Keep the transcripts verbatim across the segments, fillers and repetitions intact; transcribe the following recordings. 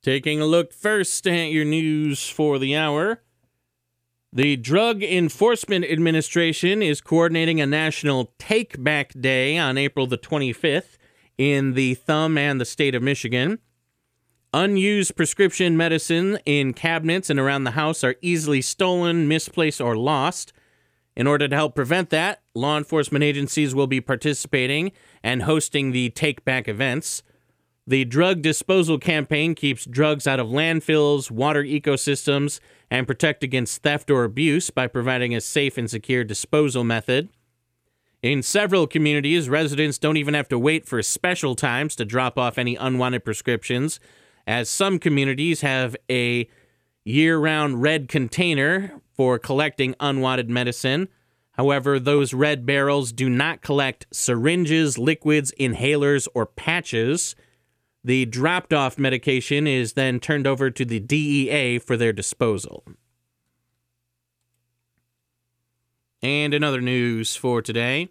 Taking a look first at your news for the hour. The Drug Enforcement Administration is coordinating a national Take Back Day on April the twenty-fifth in the Thumb and the state of Michigan. Unused prescription medicine in cabinets and around the house are easily stolen, misplaced, or lost. In order to help prevent that, law enforcement agencies will be participating and hosting the Take Back events. The drug disposal campaign keeps drugs out of landfills, water ecosystems, and protect against theft or abuse by providing a safe and secure disposal method. In several communities, residents don't even have to wait for special times to drop off any unwanted prescriptions, as some communities have a year-round red container for collecting unwanted medicine. However, those red barrels do not collect syringes, liquids, inhalers, or patches. The dropped-off medication is then turned over to the D E A for their disposal. And in other news for today,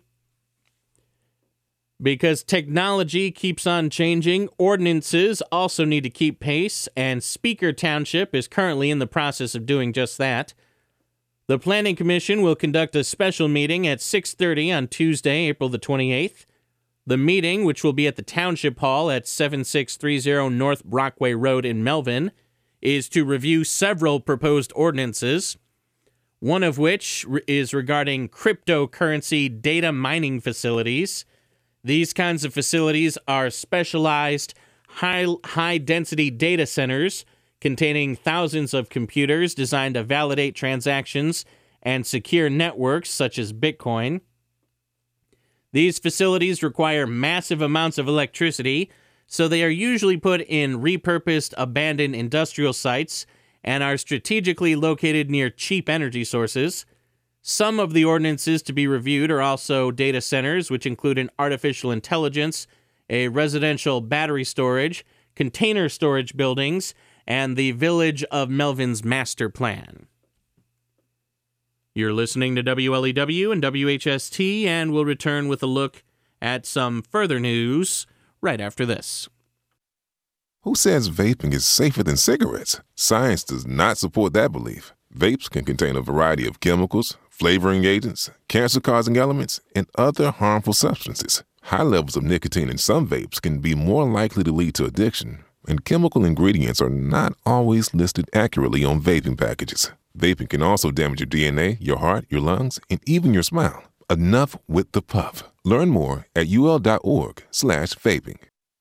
because technology keeps on changing, ordinances also need to keep pace, and Speaker Township is currently in the process of doing just that. The Planning Commission will conduct a special meeting at six thirty on Tuesday, April the twenty-eighth. The meeting, which will be at the Township Hall at seventy-six thirty North Brockway Road in Melvin, is to review several proposed ordinances, one of which is regarding cryptocurrency data mining facilities. These kinds of facilities are specialized high, high-density data centers containing thousands of computers designed to validate transactions and secure networks such as Bitcoin. These facilities require massive amounts of electricity, so they are usually put in repurposed, abandoned industrial sites and are strategically located near cheap energy sources. Some of the ordinances to be reviewed are also data centers, which include an artificial intelligence, a residential battery storage, container storage buildings, and the Village of Melvin's master plan. You're listening to W L E W and W H S T, and we'll return with a look at some further news right after this. Who says vaping is safer than cigarettes? Science does not support that belief. Vapes can contain a variety of chemicals, flavoring agents, cancer-causing elements, and other harmful substances. High levels of nicotine in some vapes can be more likely to lead to addiction, and chemical ingredients are not always listed accurately on vaping packages. Vaping can also damage your D N A, your heart, your lungs, and even your smile. Enough with the puff. Learn more at ul.org slash vaping.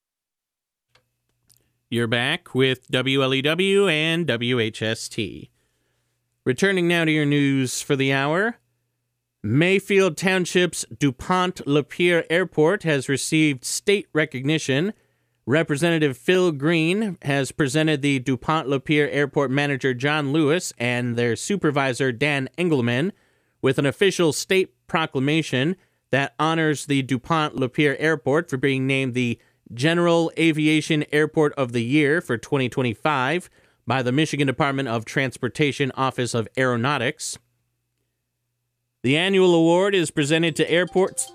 You're back with W L E W and W H S T. Returning now to your news for the hour. Mayfield Township's DuPont Lapeer Airport has received state recognition. Representative Phil Green has presented the DuPont Lapeer Airport manager John Lewis and their supervisor Dan Engelman with an official state proclamation that honors the DuPont Lapeer Airport for being named the General Aviation Airport of the Year for twenty twenty-five by the Michigan Department of Transportation Office of Aeronautics. The annual award is presented to airports.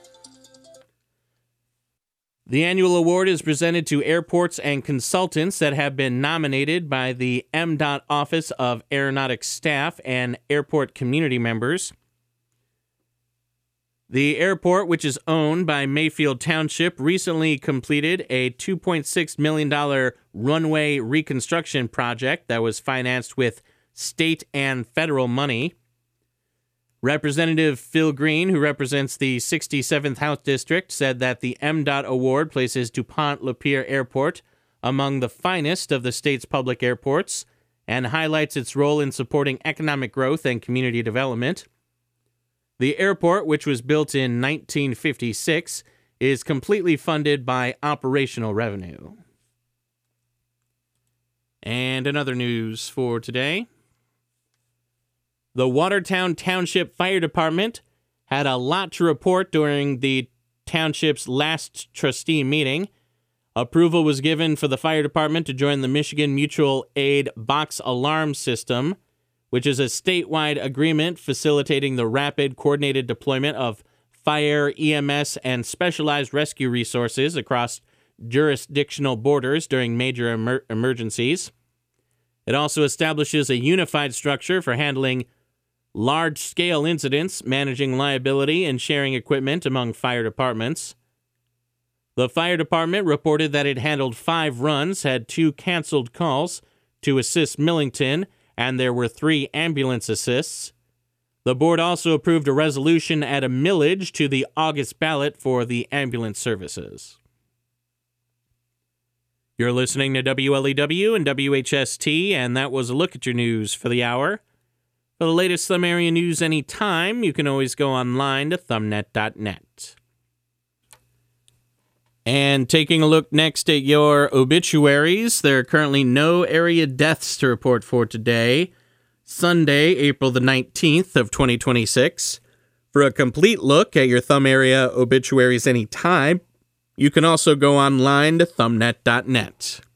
The annual award is presented to airports and consultants that have been nominated by the M DOT Office of Aeronautics staff and airport community members. The airport, which is owned by Mayfield Township, recently completed a two point six million dollars runway reconstruction project that was financed with state and federal money. Representative Phil Green, who represents the sixty-seventh House District, said that the M DOT award places DuPont Lapeer Airport among the finest of the state's public airports and highlights its role in supporting economic growth and community development. The airport, which was built in nineteen fifty-six, is completely funded by operational revenue. And in other news for today, the Watertown Township Fire Department had a lot to report during the township's last trustee meeting. Approval was given for the fire department to join the Michigan Mutual Aid Box Alarm System, which is a statewide agreement facilitating the rapid, coordinated deployment of fire, E M S, and specialized rescue resources across jurisdictional borders during major emer- emergencies. It also establishes a unified structure for handling large-scale incidents, managing liability, and sharing equipment among fire departments. The fire department reported that it handled five runs, had two canceled calls to assist Millington, and there were three ambulance assists. The board also approved a resolution at a millage to the August ballot for the ambulance services. You're listening to W L E W and W H S T, and that was a look at your news for the hour. For the latest Thumb Area news anytime, you can always go online to thumbnet dot net. And taking a look next at your obituaries, there are currently no area deaths to report for today, Sunday, April the nineteenth of twenty twenty-six. For a complete look at your Thumb Area obituaries anytime, you can also go online to thumbnet dot net.